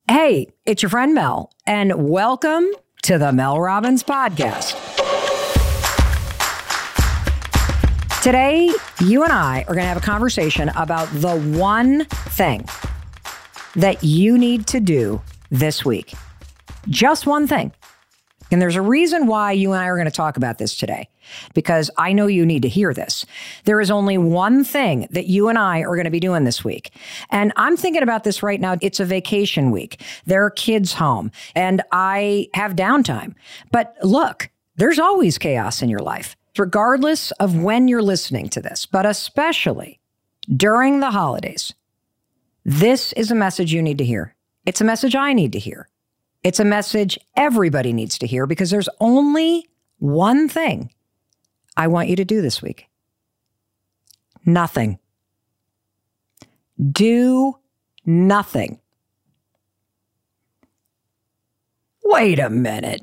Hey, it's your friend Mel, and welcome to the Mel Robbins Podcast. Today, you and I are going to have a conversation about the one thing that you need to do this week. Just one thing. And there's a reason why you and I are going to talk about this today, because I know you need to hear this. There is only one thing that you and I are going to be doing this week. And I'm thinking about this right now. It's a vacation week. There are kids home and I have downtime. But look, there's always chaos in your life, regardless of when you're listening to this, but especially during the holidays. This is a message you need to hear. It's a message I need to hear. It's a message everybody needs to hear, because there's only one thing I want you to do this week. Nothing. Do nothing. Wait a minute.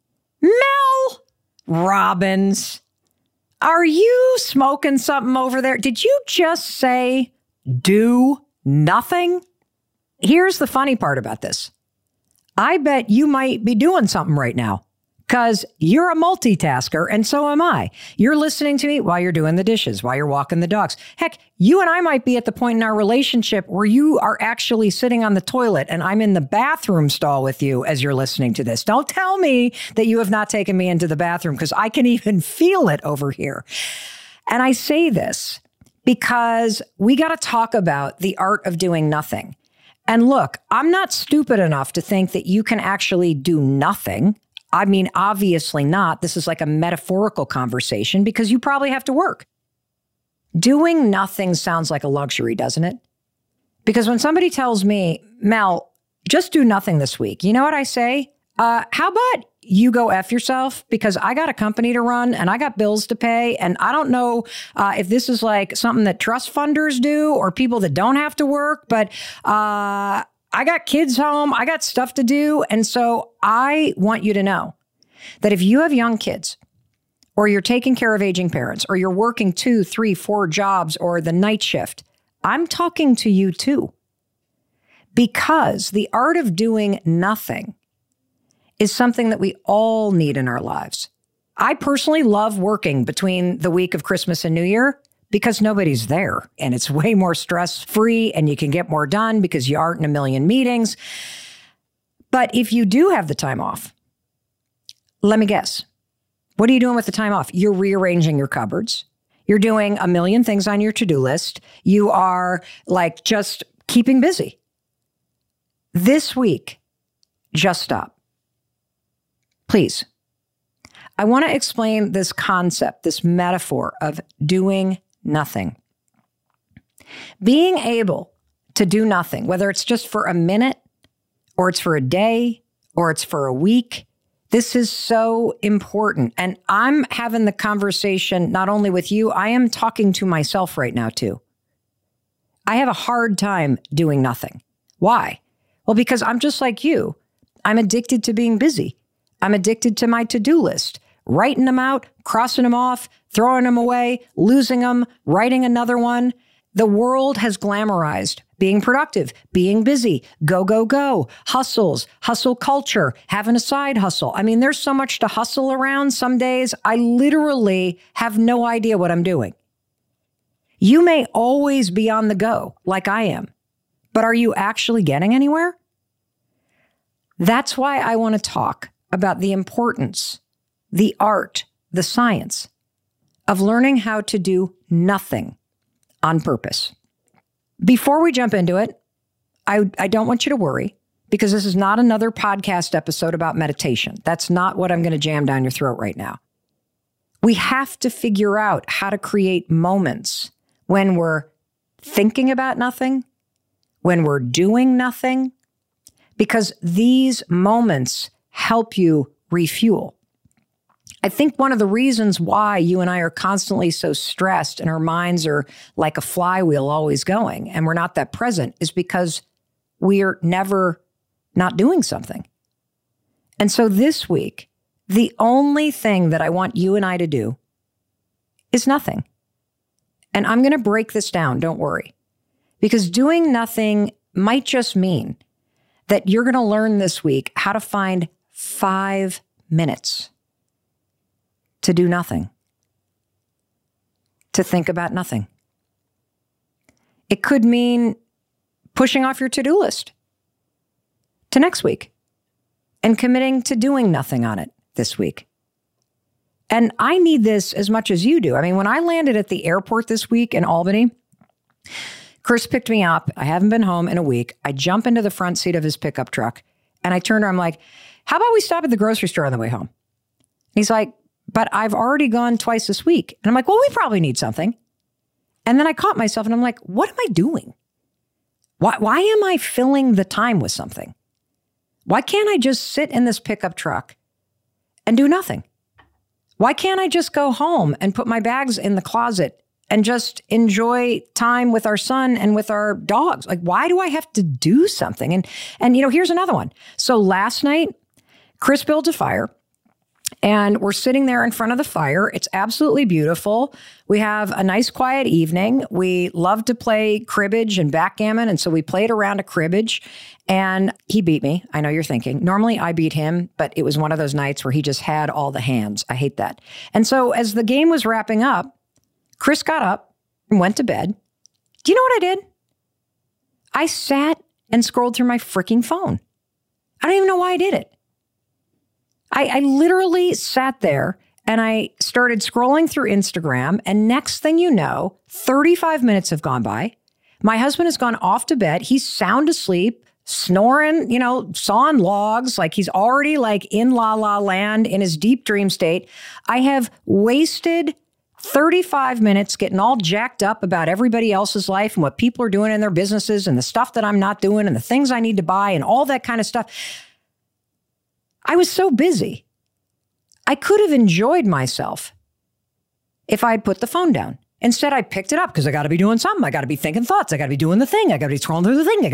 Mel Robbins, are you smoking something over there? Did you just say do nothing? Here's the funny part about this. I bet you might be doing something right now, because you're a multitasker and so am I. You're listening to me while you're doing the dishes, while you're walking the dogs. Heck, you and I might be at the point in our relationship where you are actually sitting on the toilet and I'm in the bathroom stall with you as you're listening to this. Don't tell me that you have not taken me into the bathroom, because I can even feel it over here. And I say this because we got to talk about the art of doing nothing. And look, I'm not stupid enough to think that you can actually do nothing. I mean, obviously not. This is like a metaphorical conversation, because you probably have to work. Doing nothing sounds like a luxury, doesn't it? Because when somebody tells me, Mel, just do nothing this week, you know what I say? How about you go F yourself, because I got a company to run and I got bills to pay. And I don't know if this is like something that trust funders do or people that don't have to work, but I got kids home. I got stuff to do. And so I want you to know that if you have young kids, or you're taking care of aging parents, or you're working 2, 3, 4 jobs, or the night shift, I'm talking to you too. Because the art of doing nothing is something that we all need in our lives. I personally love working between the week of Christmas and New Year, because nobody's there and it's way more stress-free and you can get more done because you aren't in a million meetings. But if you do have the time off, let me guess. What are you doing with the time off? You're rearranging your cupboards. You're doing a million things on your to-do list. You are like just keeping busy. This week, just stop. Please. I want to explain this concept, this metaphor of doing nothing. Being able to do nothing, whether it's just for a minute, or it's for a day, or it's for a week, this is so important. And I'm having the conversation not only with you, I am talking to myself right now too. I have a hard time doing nothing. Why? Well, because I'm just like you. I'm addicted to being busy. I'm addicted to my to-do list, writing them out, crossing them off, throwing them away, losing them, writing another one. The world has glamorized being productive, being busy, go, go, go, hustles, hustle culture, having a side hustle. I mean, there's so much to hustle around. Some days I literally have no idea what I'm doing. You may always be on the go like I am, but are you actually getting anywhere? That's why I want to talk about the importance, the art, the science of learning how to do nothing on purpose. Before we jump into it, I don't want you to worry, because this is not another podcast episode about meditation. That's not what I'm going to jam down your throat right now. We have to figure out how to create moments when we're thinking about nothing, when we're doing nothing, because these moments help you refuel. I think one of the reasons why you and I are constantly so stressed and our minds are like a flywheel always going and we're not that present is because we're never not doing something. And so this week, the only thing that I want you and I to do is nothing. And I'm going to break this down, don't worry. Because doing nothing might just mean that you're going to learn this week how to find 5 minutes to do nothing, to think about nothing. It could mean pushing off your to-do list to next week and committing to doing nothing on it this week. And I need this as much as you do. I mean, when I landed at the airport this week in Albany, Chris picked me up. I haven't been home in a week. I jump into the front seat of his pickup truck and I turned around. I'm like, how about we stop at the grocery store on the way home? And he's like, but I've already gone twice this week. And I'm like, well, we probably need something. And then I caught myself and I'm like, what am I doing? Why am I filling the time with something? Why can't I just sit in this pickup truck and do nothing? Why can't I just go home and put my bags in the closet and just enjoy time with our son and with our dogs? Like, why do I have to do something? And here's another one. So last night, Chris built a fire. And we're sitting there in front of the fire. It's absolutely beautiful. We have a nice quiet evening. We love to play cribbage and backgammon. And so we played around a cribbage and he beat me. I know you're thinking. Normally I beat him, but it was one of those nights where he just had all the hands. I hate that. And so as the game was wrapping up, Chris got up and went to bed. Do you know what I did? I sat and scrolled through my freaking phone. I don't even know why I did it. I literally sat there and I started scrolling through Instagram. And next thing you know, 35 minutes have gone by. My husband has gone off to bed. He's sound asleep, snoring, sawing logs, like he's already like in la la land in his deep dream state. I have wasted 35 minutes getting all jacked up about everybody else's life and what people are doing in their businesses and the stuff that I'm not doing and the things I need to buy and all that kind of stuff. I was so busy. I could have enjoyed myself if I had put the phone down. Instead, I picked it up because I got to be doing something. I got to be thinking thoughts. I got to be doing the thing. I got to be scrolling through the thing.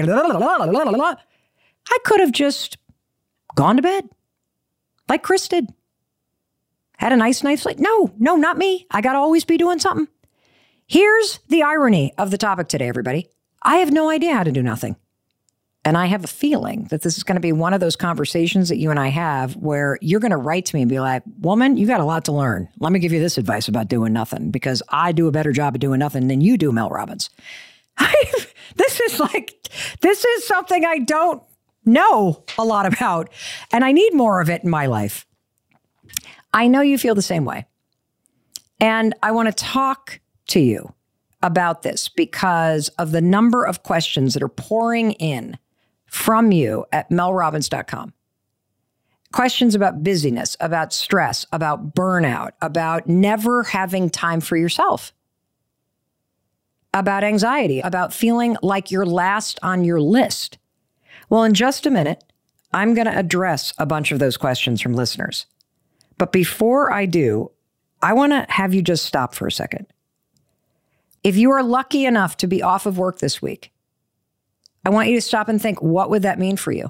I could have just gone to bed like Chris did. Had a nice night's sleep. No, not me. I got to always be doing something. Here's the irony of the topic today, everybody. I have no idea how to do nothing. And I have a feeling that this is going to be one of those conversations that you and I have where you're going to write to me and be like, woman, you got a lot to learn. Let me give you this advice about doing nothing because I do a better job of doing nothing than you do, Mel Robbins. This is something I don't know a lot about, and I need more of it in my life. I know you feel the same way. And I want to talk to you about this because of the number of questions that are pouring in from you at melrobbins.com. Questions about busyness, about stress, about burnout, about never having time for yourself, about anxiety, about feeling like you're last on your list. Well, in just a minute, I'm going to address a bunch of those questions from listeners. But before I do, I want to have you just stop for a second. If you are lucky enough to be off of work this week, I want you to stop and think, what would that mean for you?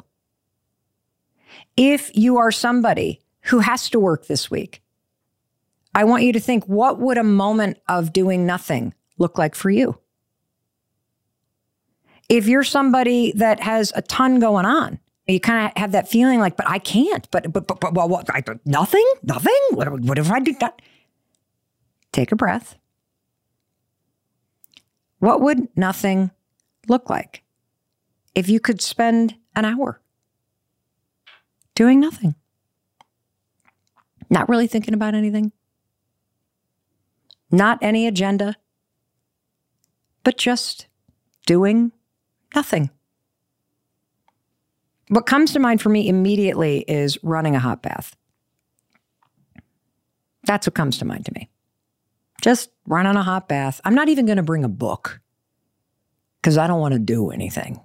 If you are somebody who has to work this week, I want you to think, what would a moment of doing nothing look like for you? If you're somebody that has a ton going on, you kind of have that feeling like, but I can't, but what, nothing? What if I do that? Take a breath. What would nothing look like if you could spend an hour doing nothing? Not really thinking about anything. Not any agenda, but just doing nothing. What comes to mind for me immediately is running a hot bath. That's what comes to mind to me. Just run on a hot bath. I'm not even going to bring a book because I don't want to do anything,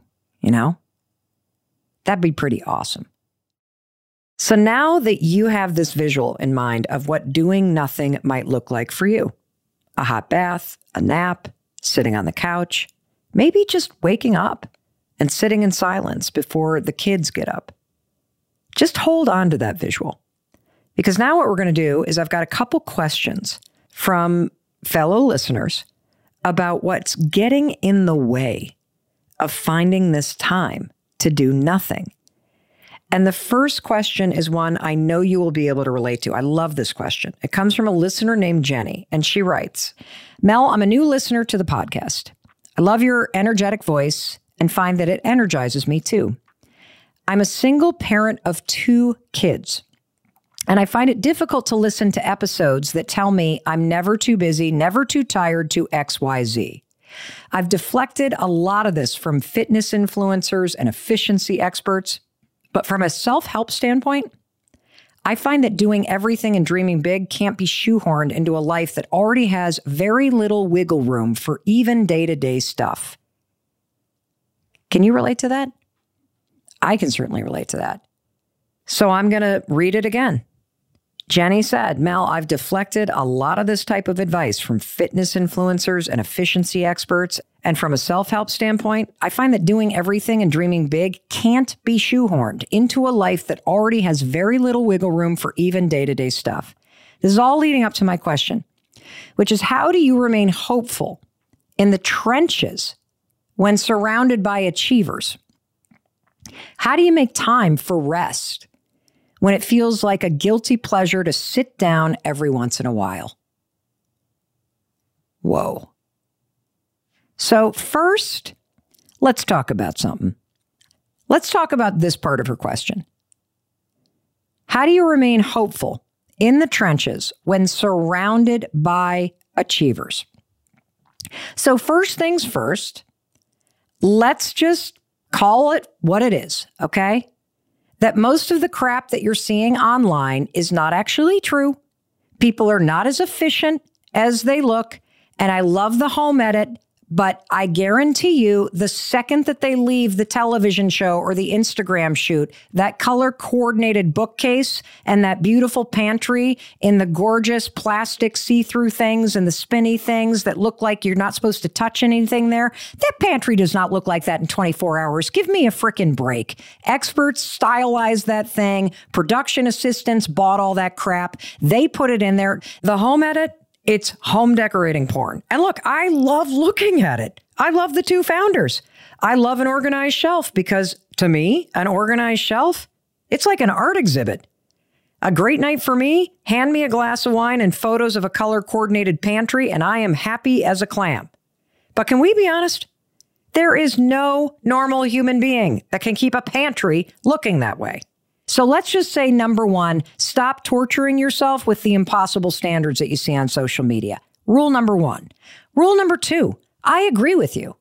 That'd be pretty awesome. So now that you have this visual in mind of what doing nothing might look like for you, a hot bath, a nap, sitting on the couch, maybe just waking up and sitting in silence before the kids get up. Just hold on to that visual. Because now what we're going to do is I've got a couple questions from fellow listeners about what's getting in the way of finding this time to do nothing? And the first question is one I know you will be able to relate to. I love this question. It comes from a listener named Jenny, and she writes, Mel, I'm a new listener to the podcast. I love your energetic voice and find that it energizes me too. I'm a single parent of 2 kids, and I find it difficult to listen to episodes that tell me I'm never too busy, never too tired to XYZ. I've deflected a lot of this from fitness influencers and efficiency experts, but from a self-help standpoint, I find that doing everything and dreaming big can't be shoehorned into a life that already has very little wiggle room for even day-to-day stuff. Can you relate to that? I can certainly relate to that. So I'm going to read it again. Jenny said, Mel, I've deflected a lot of this type of advice from fitness influencers and efficiency experts. And from a self-help standpoint, I find that doing everything and dreaming big can't be shoehorned into a life that already has very little wiggle room for even day-to-day stuff. This is all leading up to my question, which is, how do you remain hopeful in the trenches when surrounded by achievers? How do you make time for rest when it feels like a guilty pleasure to sit down every once in a while? Whoa. So first, let's talk about something. Let's talk about this part of her question. How do you remain hopeful in the trenches when surrounded by achievers? So first things first, let's just call it what it is, okay? That most of the crap that you're seeing online is not actually true. People are not as efficient as they look. And I love the home edit, but I guarantee you the second that they leave the television show or the Instagram shoot, that color coordinated bookcase and that beautiful pantry in the gorgeous plastic see-through things and the spinny things that look like you're not supposed to touch anything there, that pantry does not look like that in 24 hours. Give me a frickin' break. Experts stylized that thing. Production assistants bought all that crap. They put it in there. The home edit, it's home decorating porn. And look, I love looking at it. I love the 2 founders. I love an organized shelf because to me, an organized shelf, it's like an art exhibit. A great night for me, hand me a glass of wine and photos of a color-coordinated pantry, and I am happy as a clam. But can we be honest? There is no normal human being that can keep a pantry looking that way. So let's just say, number 1, stop torturing yourself with the impossible standards that you see on social media. Rule number 1. Rule number 2, I agree with you.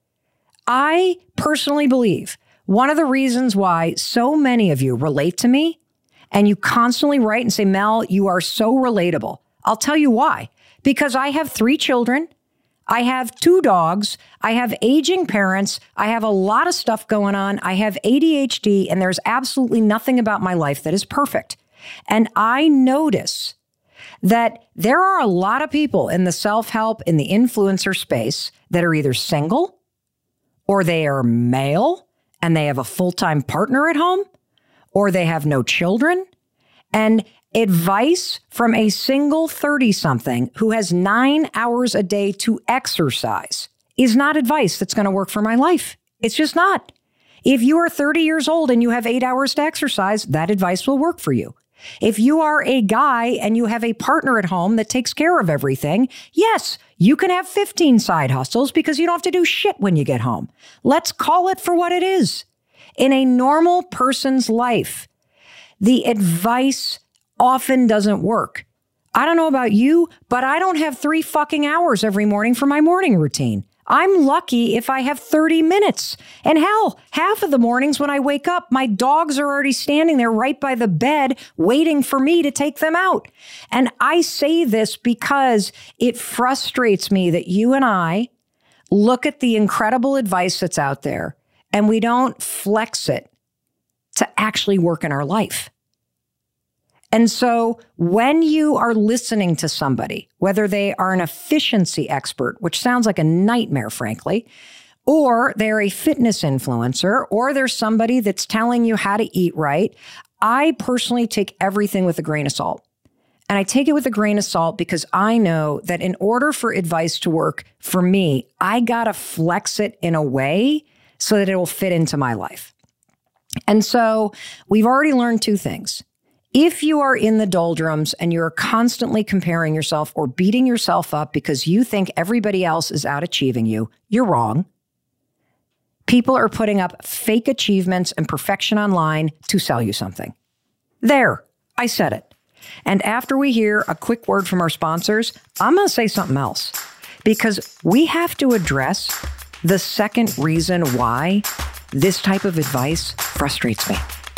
I personally believe one of the reasons why so many of you relate to me and you constantly write and say, Mel, you are so relatable. I'll tell you why. Because I have 3 children. I have 2 dogs. I have aging parents. I have a lot of stuff going on. I have ADHD, and there's absolutely nothing about my life that is perfect. And I notice that there are a lot of people in the self-help, in the influencer space that are either single or they are male and they have a full-time partner at home or they have no children. And advice from a single 30-something who has 9 hours a day to exercise is not advice that's going to work for my life. It's just not. If you are 30 years old and you have 8 hours to exercise, that advice will work for you. If you are a guy and you have a partner at home that takes care of everything, yes, you can have 15 side hustles because you don't have to do shit when you get home. Let's call it for what it is. In a normal person's life, the advice often doesn't work. I don't know about you, but I don't have 3 fucking hours every morning for my morning routine. I'm lucky if I have 30 minutes. And hell, half of the mornings when I wake up, my dogs are already standing there right by the bed waiting for me to take them out. And I say this because it frustrates me that you and I look at the incredible advice that's out there and we don't flex it to actually work in our life. And so when you are listening to somebody, whether they are an efficiency expert, which sounds like a nightmare, frankly, or they're a fitness influencer, or there's somebody that's telling you how to eat right, I personally take everything with a grain of salt. And I take it with a grain of salt because I know that in order for advice to work for me, I got to flex it in a way so that it will fit into my life. And so we've already learned two things. If you are in the doldrums and you're constantly comparing yourself or beating yourself up because you think everybody else is out achieving you, you're wrong. People are putting up fake achievements and perfection online to sell you something. There, I said it. And after we hear a quick word from our sponsors, I'm going to say something else because we have to address the second reason why this type of advice frustrates me.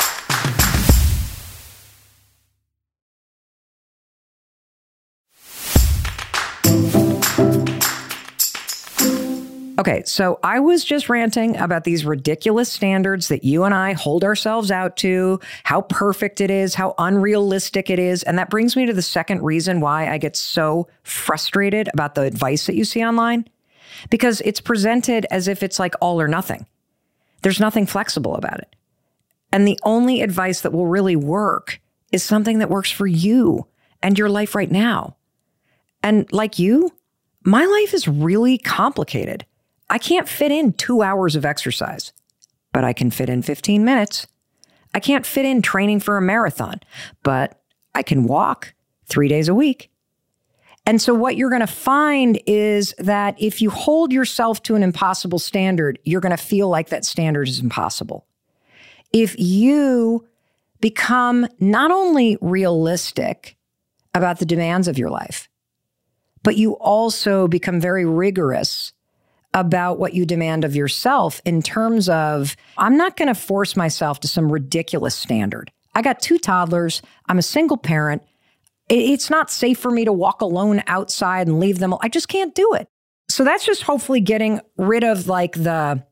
Okay, so I was just ranting about these ridiculous standards that you and I hold ourselves out to, how perfect it is, how unrealistic it is. And that brings me to the second reason why I get so frustrated about the advice that you see online, because it's presented as if it's like all or nothing. There's nothing flexible about it. And the only advice that will really work is something that works for you and your life right now. And like you, my life is really complicated. I can't fit in 2 hours of exercise, but I can fit in 15 minutes. I can't fit in training for a marathon, but I can walk 3 days a week. And so what you're going to find is that if you hold yourself to an impossible standard, you're going to feel like that standard is impossible. If you become not only realistic about the demands of your life, but you also become very rigorous about what you demand of yourself in terms of, I'm not going to force myself to some ridiculous standard. I got 2 toddlers. I'm a single parent. It's not safe for me to walk alone outside and leave them. I just can't do it. So that's just hopefully getting rid of like the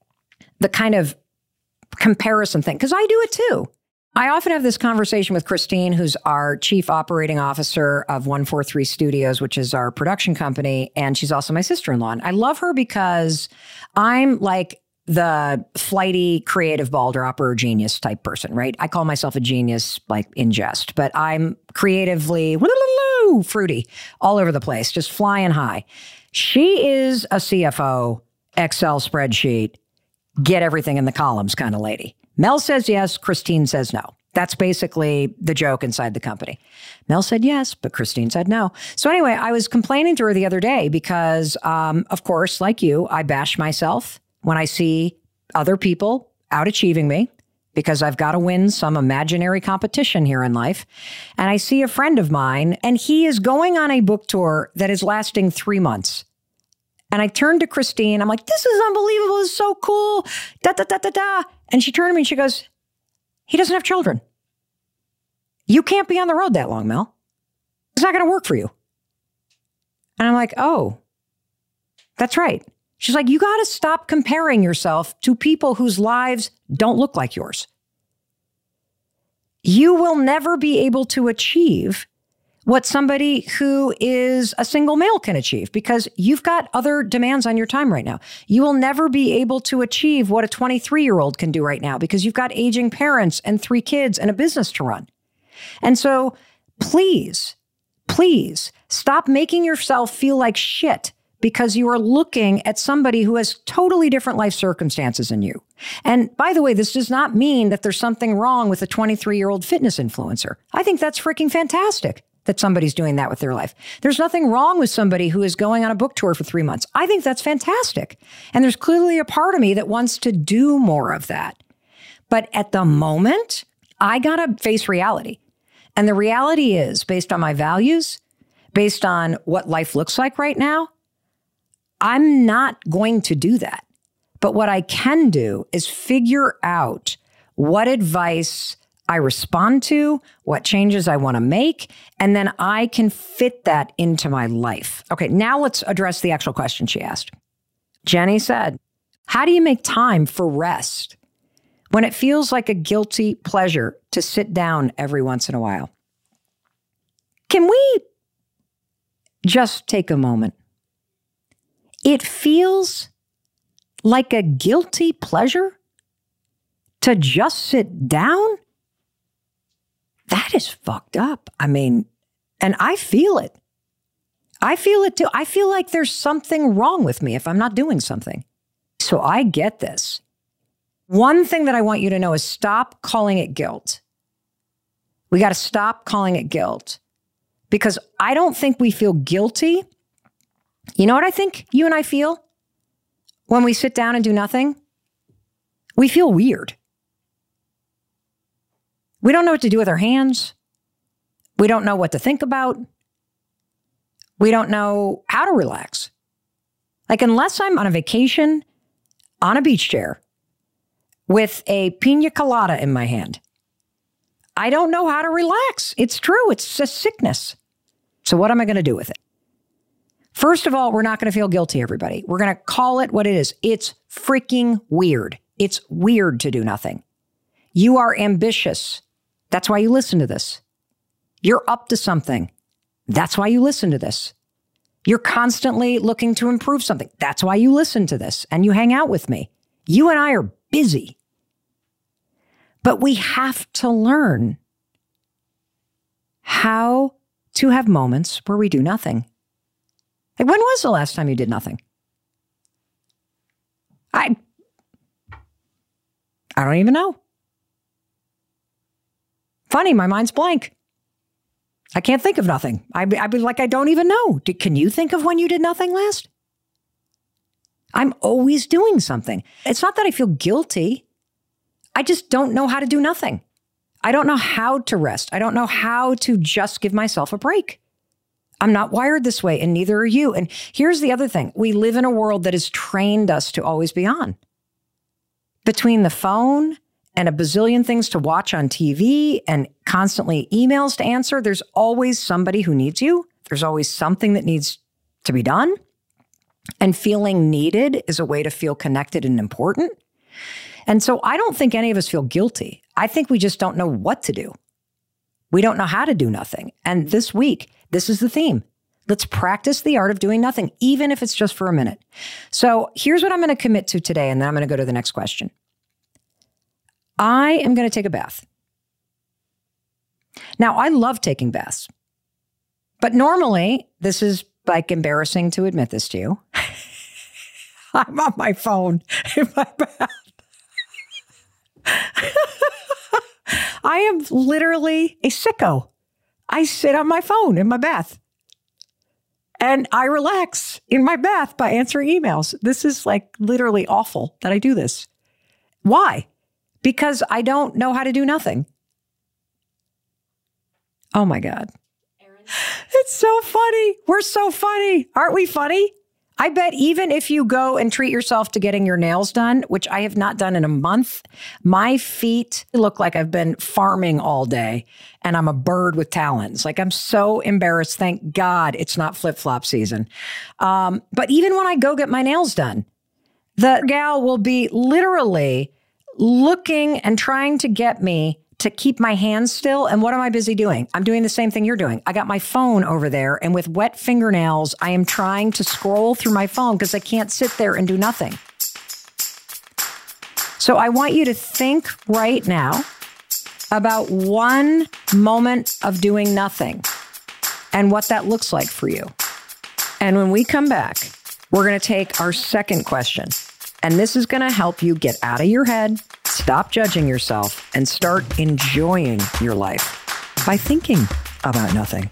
kind of comparison thing, because I do it too. I often have this conversation with Christine, who's our chief operating officer of 143 Studios, which is our production company. And she's also my sister-in-law. And I love her because I'm like the flighty, creative ball dropper genius type person, right? I call myself a genius, like in jest, but I'm creatively fruity all over the place, just flying high. She is a CFO, Excel spreadsheet, get everything in the columns kind of lady. Mel says yes, Christine says no. That's basically the joke inside the company. Mel said yes, but Christine said no. So anyway, I was complaining to her the other day because, of course, like you, I bash myself when I see other people out achieving me because I've got to win some imaginary competition here in life. And I see a friend of mine, and he is going on a book tour that is lasting 3 months. And I turned to Christine. I'm like, this is unbelievable. This is so cool. Da, da, da, da, da. And she turned to me and she goes, he doesn't have children. You can't be on the road that long, Mel. It's not going to work for you. And I'm like, oh, that's right. She's like, you got to stop comparing yourself to people whose lives don't look like yours. You will never be able to achieve what somebody who is a single male can achieve because you've got other demands on your time right now. You will never be able to achieve what a 23-year-old can do right now because you've got aging parents and 3 kids and a business to run. And so please, please stop making yourself feel like shit because you are looking at somebody who has totally different life circumstances than you. And by the way, this does not mean that there's something wrong with a 23-year-old fitness influencer. I think that's freaking fantastic that somebody's doing that with their life. There's nothing wrong with somebody who is going on a book tour for 3 months. I think that's fantastic. And there's clearly a part of me that wants to do more of that. But at the moment, I got to face reality. And the reality is, based on my values, based on what life looks like right now, I'm not going to do that. But what I can do is figure out what advice I respond to, what changes I want to make, and then I can fit that into my life. Okay, now let's address the actual question she asked. Jenny said, how do you make time for rest when it feels like a guilty pleasure to sit down every once in a while? Can we just take a moment? It feels like a guilty pleasure to just sit down? That is fucked up. I mean, and I feel it. I feel it too. I feel like there's something wrong with me if I'm not doing something. So I get this. One thing that I want you to know is stop calling it guilt. We got to stop calling it guilt because I don't think we feel guilty. You know what I think you and I feel when we sit down and do nothing? We feel weird. We don't know what to do with our hands. We don't know what to think about. We don't know how to relax. Like, unless I'm on a vacation on a beach chair with a pina colada in my hand, I don't know how to relax. It's true. It's a sickness. So what am I going to do with it? First of all, we're not going to feel guilty, everybody. We're going to call it what it is. It's freaking weird. It's weird to do nothing. You are ambitious. That's why you listen to this. You're up to something. That's why you listen to this. You're constantly looking to improve something. That's why you listen to this and you hang out with me. You and I are busy. But we have to learn how to have moments where we do nothing. Like, when was the last time you did nothing? I don't even know. Funny, my mind's blank. I can't think of nothing. I'd be like, I don't even know. Can you think of when you did nothing last? I'm always doing something. It's not that I feel guilty. I just don't know how to do nothing. I don't know how to rest. I don't know how to just give myself a break. I'm not wired this way, and neither are you. And here's the other thing. We live in a world that has trained us to always be on. Between the phone and a bazillion things to watch on TV and constantly emails to answer, there's always somebody who needs you. There's always something that needs to be done. And feeling needed is a way to feel connected and important. And so I don't think any of us feel guilty. I think we just don't know what to do. We don't know how to do nothing. And this week, this is the theme. Let's practice the art of doing nothing, even if it's just for a minute. So here's what I'm going to commit to today, and then I'm going to go to the next question. I am going to take a bath. Now, I love taking baths. But normally, this is like embarrassing to admit this to you. I'm on my phone in my bath. I am literally a sicko. I sit on my phone in my bath. And I relax in my bath by answering emails. This is like literally awful that I do this. Why? Because I don't know how to do nothing. Oh my God. It's so funny. We're so funny. Aren't we funny? I bet even if you go and treat yourself to getting your nails done, which I have not done in a month, my feet look like I've been farming all day and I'm a bird with talons. Like, I'm so embarrassed. Thank God it's not flip-flop season. But even when I go get my nails done, the gal will be literally looking and trying to get me to keep my hands still. And what am I busy doing? I'm doing the same thing you're doing. I got my phone over there, and with wet fingernails, I am trying to scroll through my phone because I can't sit there and do nothing. So I want you to think right now about one moment of doing nothing and what that looks like for you. And when we come back, we're going to take our second question. And this is going to help you get out of your head, stop judging yourself, and start enjoying your life by thinking about nothing.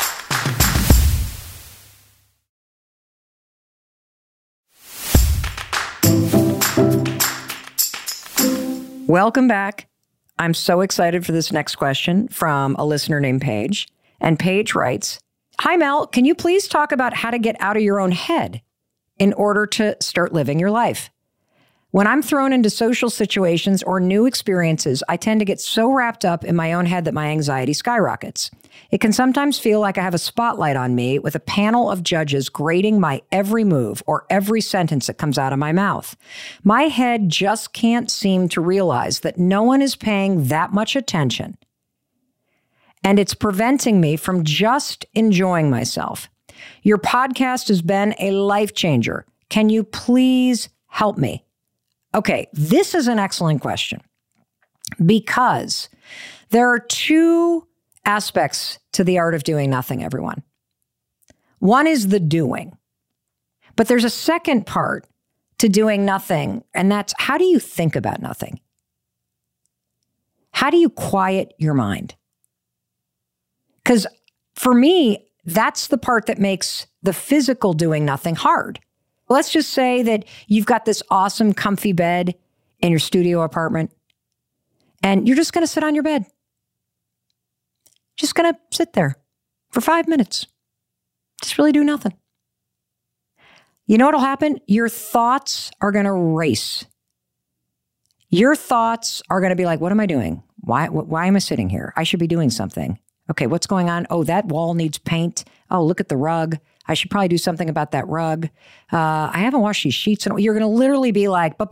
Welcome back. I'm so excited for this next question from a listener named Paige. And Paige writes, "Hi, Mel, can you please talk about how to get out of your own head in order to start living your life? When I'm thrown into social situations or new experiences, I tend to get so wrapped up in my own head that my anxiety skyrockets. It can sometimes feel like I have a spotlight on me with a panel of judges grading my every move or every sentence that comes out of my mouth. My head just can't seem to realize that no one is paying that much attention, and it's preventing me from just enjoying myself. Your podcast has been a life changer. Can you please help me?" Okay, this is an excellent question because there are two aspects to the art of doing nothing, everyone. One is the doing, but there's a second part to doing nothing, and that's how do you think about nothing? How do you quiet your mind? Because for me, that's the part that makes the physical doing nothing hard. Let's just say that you've got this awesome, comfy bed in your studio apartment, and you're just going to sit on your bed. Just going to sit there for 5 minutes. Just really do nothing. You know what'll happen? Your thoughts are going to race. Your thoughts are going to be like, what am I doing? Why am I sitting here? I should be doing something. Okay, what's going on? Oh, that wall needs paint. Oh, look at the rug. I should probably do something about that rug. I haven't washed these sheets. And you're going to literally be like, you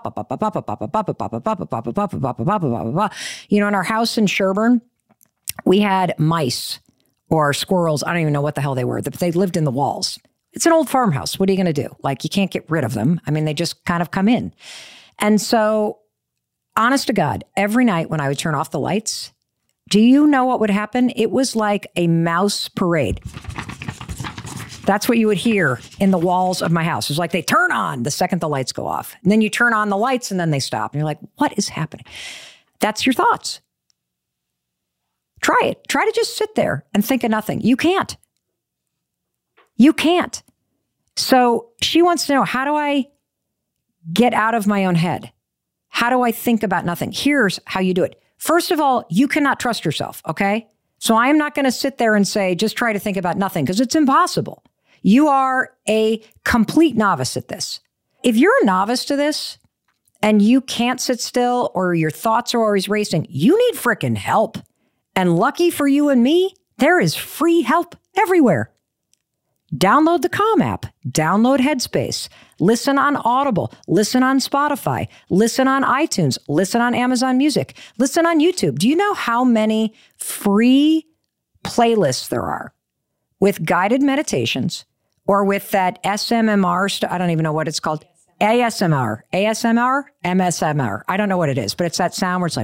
know, in our house in Sherburne, we had mice or squirrels. I don't even know what the hell they were. They lived in the walls. It's an old farmhouse. What are you going to do? Like, you can't get rid of them. I mean, they just kind of come in. And so, honest to God, every night when I would turn off the lights, do you know what would happen? It was like a mouse parade. That's what you would hear in the walls of my house. It was like they turn on the second the lights go off. And then you turn on the lights and then they stop. And you're like, what is happening? That's your thoughts. Try it. Try to just sit there and think of nothing. You can't. You can't. So she wants to know, how do I get out of my own head? How do I think about nothing? Here's how you do it. First of all, you cannot trust yourself, okay? So I am not going to sit there and say, just try to think about nothing, because it's impossible. You are a complete novice at this. If you're a novice to this and you can't sit still or your thoughts are always racing, you need frickin' help. And lucky for you and me, there is free help everywhere. Download the Calm app, download Headspace, listen on Audible, listen on Spotify, listen on iTunes, listen on Amazon Music, listen on YouTube. Do you know how many free playlists there are with guided meditations or with that SMMR, I don't even know what it's called, ASMR, MSMR. I don't know what it is, but it's that sound where it's like,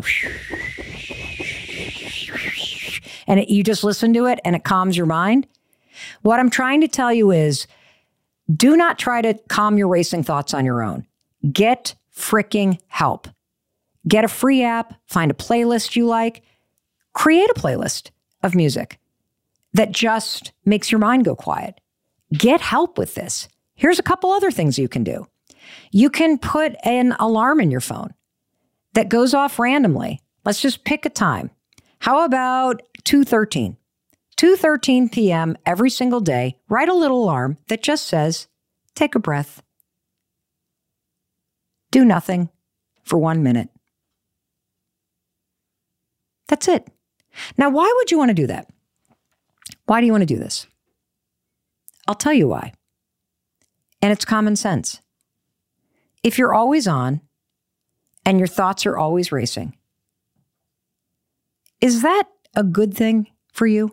and you just listen to it and it calms your mind. What I'm trying to tell you is, do not try to calm your racing thoughts on your own. Get freaking help. Get a free app, find a playlist you like, create a playlist of music that just makes your mind go quiet. Get help with this. Here's a couple other things you can do. You can put an alarm in your phone that goes off randomly. Let's just pick a time. How about 2:13? 2:13 p.m. every single day, write a little alarm that just says, take a breath. Do nothing for 1 minute. That's it. Now, why would you want to do that? Why do you want to do this? I'll tell you why. And it's common sense. If you're always on and your thoughts are always racing, is that a good thing for you?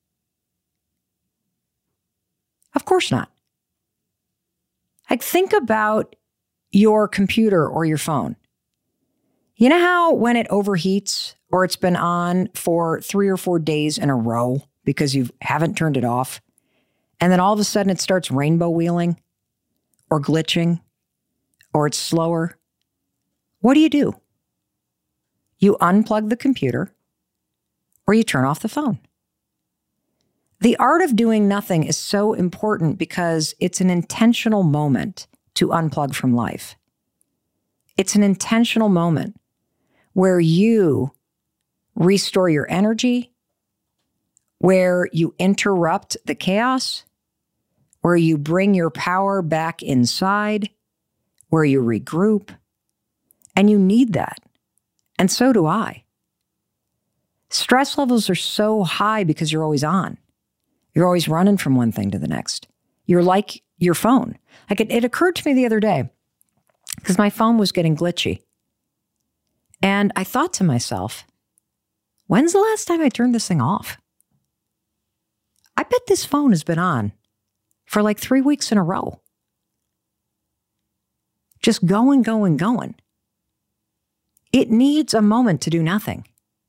Of course not. Like, think about your computer or your phone. You know how when it overheats or it's been on for 3 or 4 days in a row because you haven't turned it off, and then all of a sudden it starts rainbow wheeling or glitching or it's slower? What do? You unplug the computer or you turn off the phone. The art of doing nothing is so important because it's an intentional moment to unplug from life. It's an intentional moment where you restore your energy, where you interrupt the chaos, where you bring your power back inside, where you regroup. And you need that. And so do I. Stress levels are so high because you're always on. You're always running from one thing to the next. You're like your phone. Like it occurred to me the other day because my phone was getting glitchy. And I thought to myself, when's the last time I turned this thing off? I bet this phone has been on for like 3 weeks in a row. Just going. It needs a moment to do nothing.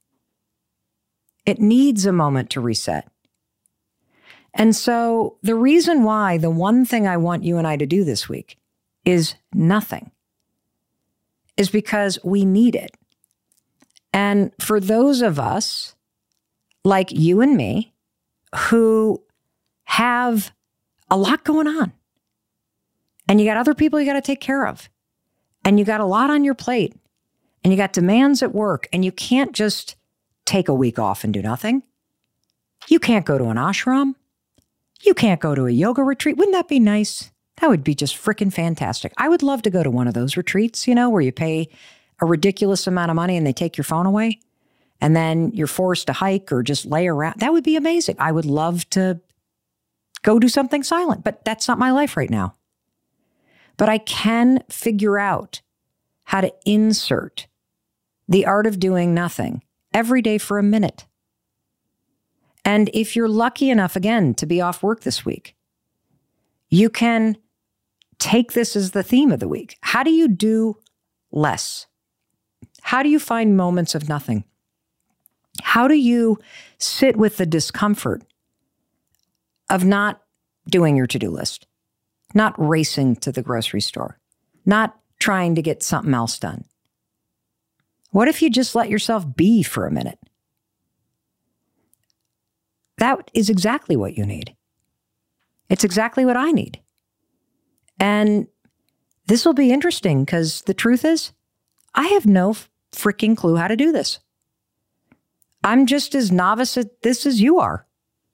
It needs a moment to reset. And so the reason why, the one thing I want you and I to do this week is nothing, is because we need it. And for those of us like you and me who have a lot going on, and you got other people you got to take care of, and you got a lot on your plate, and you got demands at work, and you can't just take a week off and do nothing. You can't go to an ashram. You can't go to a yoga retreat. Wouldn't that be nice? That would be just freaking fantastic. I would love to go to one of those retreats, where you pay a ridiculous amount of money and they take your phone away, and then you're forced to hike or just lay around. That would be amazing. I would love to go do something silent, but that's not my life right now. But I can figure out how to insert the art of doing nothing every day for a minute. And if you're lucky enough, again, to be off work this week, you can take this as the theme of the week. How do you do less? How do you find moments of nothing? How do you sit with the discomfort of not doing your to-do list, not racing to the grocery store, not trying to get something else done? What if you just let yourself be for a minute? That is exactly what you need. It's exactly what I need. And this will be interesting because the truth is, I have no freaking clue how to do this. I'm just as novice at this as you are.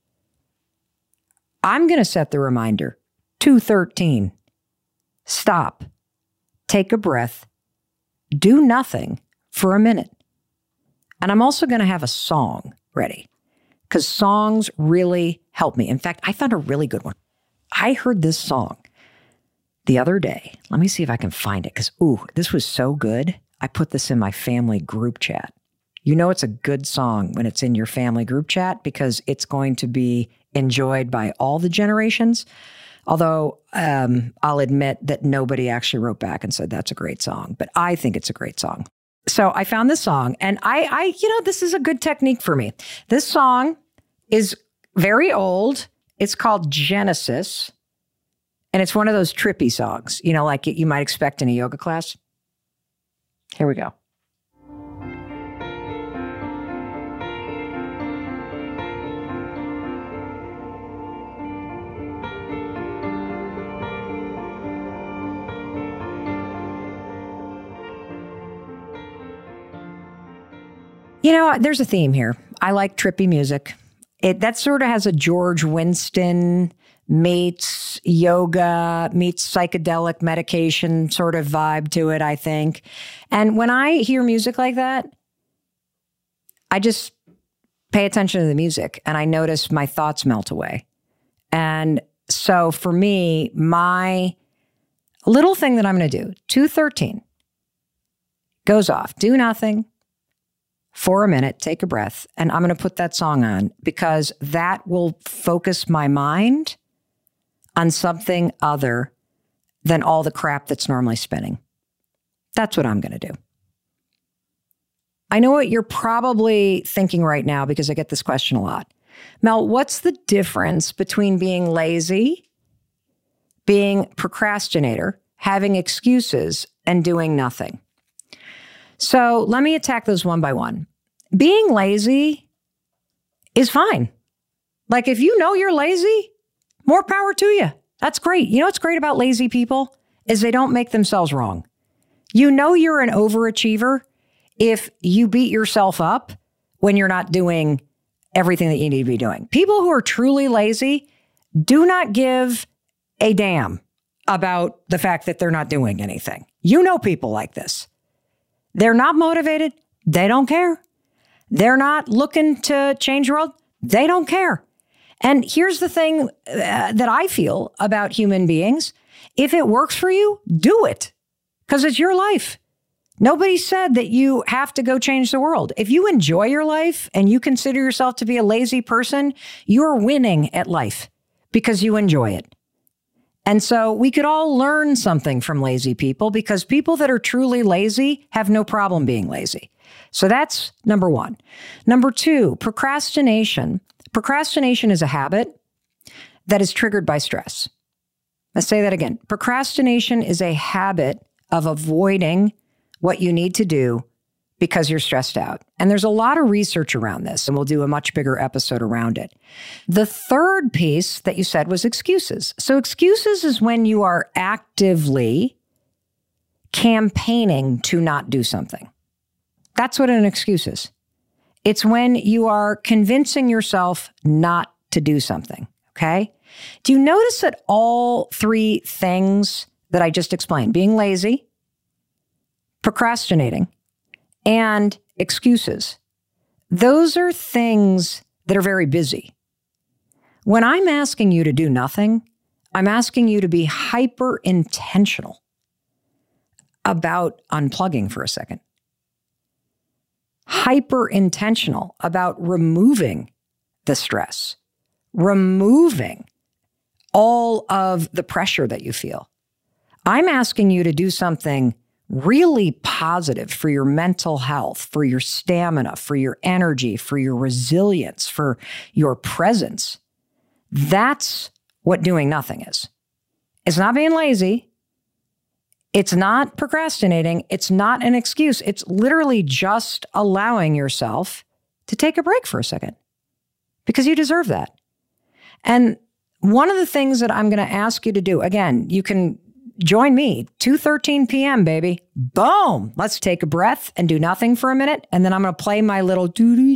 I'm going to set the reminder, 2:13. Stop, take a breath, do nothing for a minute. And I'm also going to have a song ready because songs really help me. In fact, I found a really good one. I heard this song the other day. Let me see if I can find it because, this was so good. I put this in my family group chat. It's a good song when it's in your family group chat because it's going to be enjoyed by all the generations. Although I'll admit that nobody actually wrote back and said that's a great song, but I think it's a great song. So I found this song and I this is a good technique for me. This song is very old. It's called Genesis. And it's one of those trippy songs, like you might expect in a yoga class. Here we go. There's a theme here. I like trippy music. That sort of has a George Winston meets yoga, meets psychedelic medication sort of vibe to it, I think. And when I hear music like that, I just pay attention to the music and I notice my thoughts melt away. And so for me, my little thing that I'm going to do, 2:13, goes off, do nothing for a minute, take a breath, and I'm going to put that song on because that will focus my mind on something other than all the crap that's normally spinning. That's what I'm going to do. I know what you're probably thinking right now because I get this question a lot. Mel, what's the difference between being lazy, being procrastinator, having excuses, and doing nothing? So let me attack those one by one. Being lazy is fine. Like if you know you're lazy, more power to you. That's great. You know what's great about lazy people is they don't make themselves wrong. You know you're an overachiever if you beat yourself up when you're not doing everything that you need to be doing. People who are truly lazy do not give a damn about the fact that they're not doing anything. You know people like this. They're not motivated. They don't care. They're not looking to change the world. They don't care. And here's the thing that I feel about human beings. If it works for you, do it because it's your life. Nobody said that you have to go change the world. If you enjoy your life and you consider yourself to be a lazy person, you're winning at life because you enjoy it. And so we could all learn something from lazy people because people that are truly lazy have no problem being lazy. So that's number one. Number two, procrastination. Procrastination is a habit that is triggered by stress. Let's say that again. Procrastination is a habit of avoiding what you need to do because you're stressed out. And there's a lot of research around this, and we'll do a much bigger episode around it. The third piece that you said was excuses. So excuses is when you are actively campaigning to not do something. That's what an excuse is. It's when you are convincing yourself not to do something, okay? Do you notice that all three things that I just explained, being lazy, procrastinating, and excuses, those are things that are very busy. When I'm asking you to do nothing, I'm asking you to be hyper intentional about unplugging for a second. Hyper intentional about removing the stress, removing all of the pressure that you feel. I'm asking you to do something really positive for your mental health, for your stamina, for your energy, for your resilience, for your presence. That's what doing nothing is. It's not being lazy. It's not procrastinating. It's not an excuse. It's literally just allowing yourself to take a break for a second because you deserve that. And one of the things that I'm going to ask you to do, again, you can join me, 2:13 p.m., baby. Boom. Let's take a breath and do nothing for a minute. And then I'm going to play my little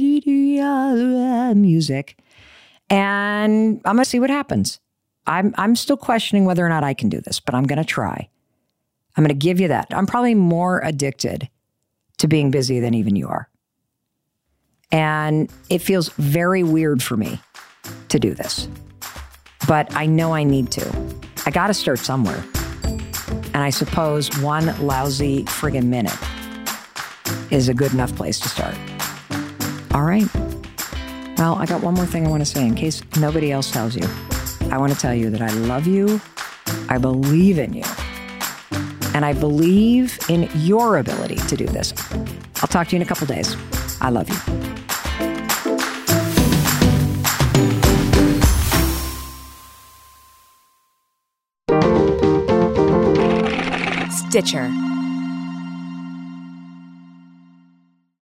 music. And I'm going to see what happens. I'm still questioning whether or not I can do this, but I'm going to try. I'm going to give you that. I'm probably more addicted to being busy than even you are. And it feels very weird for me to do this. But I know I need to. I got to start somewhere. And I suppose one lousy friggin' minute is a good enough place to start. All right. Well, I got one more thing I want to say in case nobody else tells you. I want to tell you that I love you. I believe in you. And I believe in your ability to do this. I'll talk to you in a couple days. I love you. Stitcher.